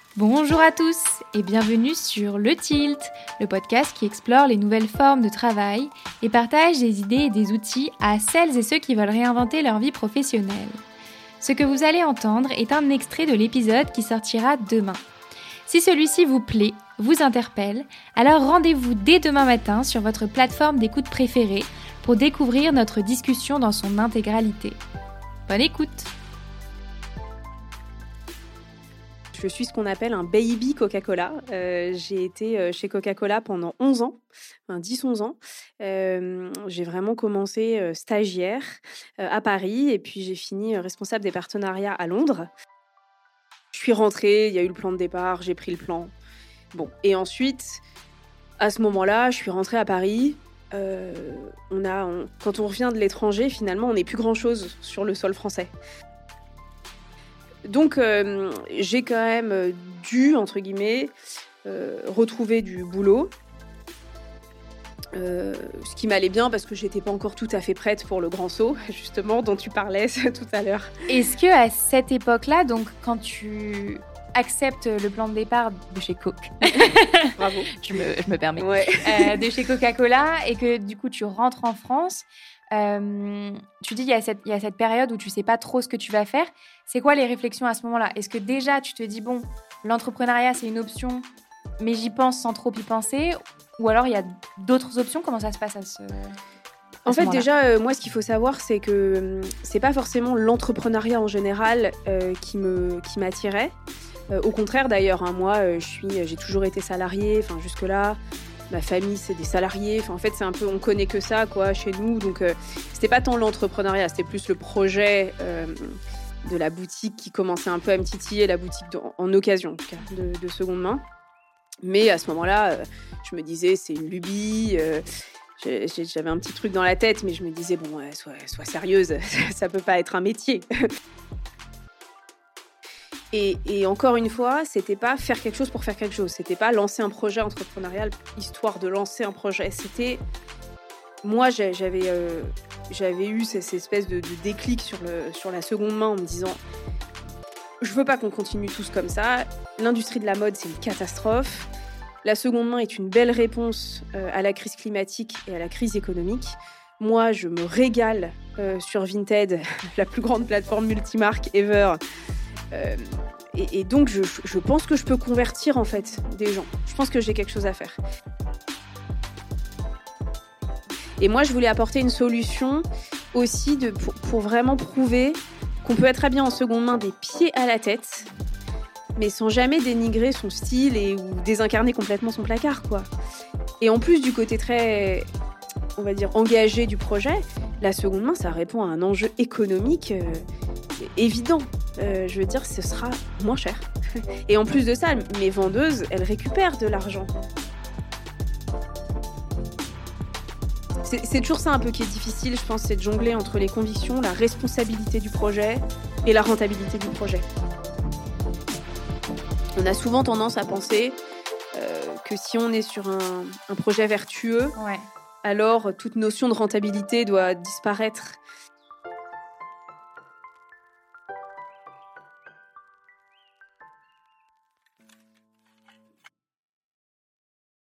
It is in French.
Bonjour à tous et bienvenue sur Le Tilt, le podcast qui explore les nouvelles formes de travail et partage des idées et des outils à celles et ceux qui veulent réinventer leur vie professionnelle. Ce que vous allez entendre est un extrait de l'épisode qui sortira demain. Si celui-ci vous plaît, vous interpelle, alors rendez-vous dès demain matin sur votre plateforme d'écoute préférée pour découvrir notre discussion dans son intégralité. Bonne écoute! Je suis ce qu'on appelle un baby Coca-Cola. J'ai été chez Coca-Cola pendant 11 ans, enfin 10-11 ans. J'ai vraiment commencé stagiaire à Paris et puis j'ai fini responsable des partenariats à Londres. Je suis rentrée, il y a eu le plan de départ, j'ai pris le plan. Bon, et ensuite, à ce moment-là, je suis rentrée à Paris. Quand on revient de l'étranger, finalement, on n'est plus grand-chose sur le sol français. Donc, j'ai quand même dû, entre guillemets, retrouver du boulot. Ce qui m'allait bien parce que j'étais pas encore tout à fait prête pour le grand saut, justement, dont tu parlais tout à l'heure. Est-ce que à cette époque-là, donc quand tu acceptes le plan de départ de chez Coke, Bravo, je me permets, ouais. De chez Coca-Cola et que du coup tu rentres en France, tu dis il y a cette période où tu sais pas trop ce que tu vas faire. C'est quoi les réflexions à ce moment-là? Est-ce que déjà tu te dis bon, l'entrepreneuriat c'est une option, mais j'y pense sans trop y penser? Ou alors il y a d'autres options? Comment ça se passe En fait, déjà, moi, ce qu'il faut savoir, c'est que c'est pas forcément l'entrepreneuriat en général qui m'attirait. Au contraire, d'ailleurs, hein, moi, j'ai toujours été salariée. Enfin, jusque-là, ma famille, c'est des salariés. Enfin, en fait, c'est un peu, on connaît que ça, quoi, chez nous. Donc, c'était pas tant l'entrepreneuriat, c'était plus le projet de la boutique qui commençait un peu à me titiller, la boutique en occasion, en tout cas, de seconde main. Mais à ce moment-là, je me disais, c'est une lubie. J'avais un petit truc dans la tête, mais je me disais, bon, sois sérieuse, ça peut pas être un métier. Et encore une fois, c'était pas faire quelque chose pour faire quelque chose. C'était pas lancer un projet entrepreneurial histoire de lancer un projet. C'était... Moi, j'avais eu cette espèce de déclic sur la seconde main en me disant, je veux pas qu'on continue tous comme ça. L'industrie de la mode, c'est une catastrophe. La seconde main est une belle réponse à la crise climatique et à la crise économique. Moi, je me régale sur Vinted, la plus grande plateforme multimarque ever. Et donc, je pense que je peux convertir en fait des gens. Je pense que j'ai quelque chose à faire. Et moi, je voulais apporter une solution aussi pour vraiment prouver qu'on peut être habillé en seconde main des pieds à la tête, mais sans jamais dénigrer son style ou désincarner complètement son placard, quoi. Et en plus du côté très, on va dire, engagé du projet, la seconde main, ça répond à un enjeu économique évident. Je veux dire, ce sera moins cher. Et en plus de ça, mes vendeuses, elles récupèrent de l'argent. C'est toujours ça un peu qui est difficile, je pense, c'est de jongler entre les convictions, la responsabilité du projet et la rentabilité du projet. On a souvent tendance à penser que si on est sur un projet vertueux, ouais, alors toute notion de rentabilité doit disparaître.